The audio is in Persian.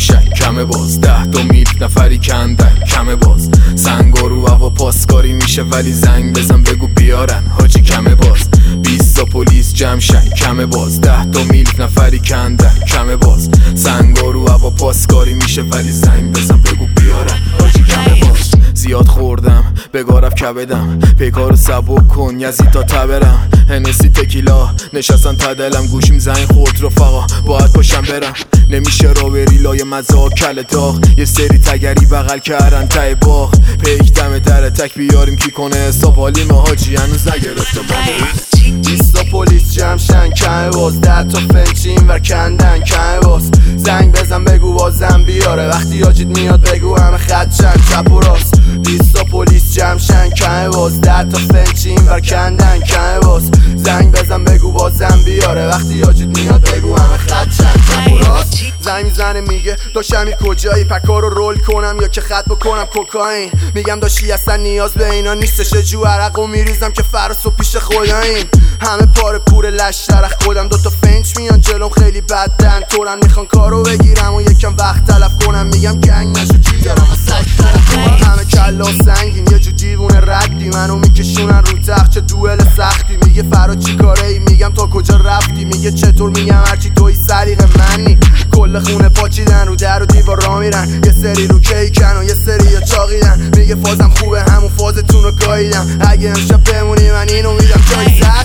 جمشن کمه باز 10 میل نفری کندن کمه باز سنگا رو هوا پاسکاری میشه ولی زنگ بزن بگو بیارن حاجی کمه باز 20 تا پلیس جمشن کمه باز 10 میل نفری کندن کمه باز سنگا رو هوا پاسکاری میشه ولی زنگ بزن بگو بیارن حاجی کمه باز زیاد خوردم بگارف کبدم پیکارو سبک کن یزید تا تبرم هنسی تکیلا نشستن تا دلم گوشیم زنگ خورد رفقا باید پاشم برم نمیشه را بری لای مزاق کل داغ یه سری تگری بغل کردن تای باغ پیک دم در تک بیاریم کی کنه حساب حالیم حاجی هنوز نگرفته بابا 20 تا پلیس جمشن کمه باز 10 تا فنچی اینور کندن کمه باز زنگ بزن بگو بازم بیاره وقتی حاجیت میاد بگو همه خدشن چپ و راست 20 تا پلیس جمشن کمه باز 10 تا فنچی اینور کندن کمه باز زنگ بزن بگو بازم بیاره وقتی حاجیت میاد بگو همه خدشن چپ و راست زنگ میزنه میگه داشمی کجایی پکا رو رول کنم یا که خط بکنم کوکائین میگم داشتی اصلا نیاز به اینا نیستش جو عرق و میریزم که فرس و پیش خداییم همه پاره پور لش درخ خودم دوتا فنچ میان جلوم خیلی بدن تورن میخوان کارو بگیرم و یکم وقت تلف کنم میگم گنگ نشو جیگرم همه کلا سنگین یه جو دیوونه ردی منو میکشونن رو تخت چه دوئل سختی میگه فرا چی کاره ای میگم تا کجا رفتی میگه چطور میگم هرچی توی سلیقه منی کل خونه پاچیدن رو در و دیوار را میرن یه سری رو کیکن و یه سری یا چاقیدن میگه فازم خوبه همون فازتون رو گاییدم اگه امشب بمونی من اینو میدم جایی